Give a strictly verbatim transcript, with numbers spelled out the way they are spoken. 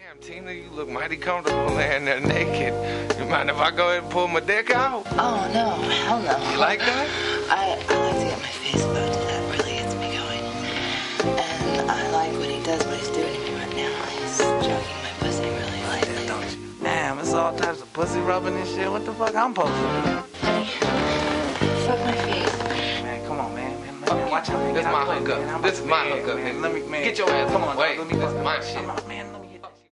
Damn, Tina, you look mighty comfortable laying there naked. You mind if I go ahead and pull my dick out? Oh, no. Hell no. You like that? I, I like to get my face poked. That really gets me going. And I like what he does, what he's doing to me right now. He's stroking my pussy really lightly. Don't you? Damn, it's all types of pussy rubbing and shit. What the fuck I'm supposed to do? Honey, fuck my face. Man, come on, man. man, man watch out. Man. This is my hookup. hookup. This is my hookup. Man. Let me, man. Get your ass. Come on, Wait, dog. Let me this fuck is my up. shit. Come on, man.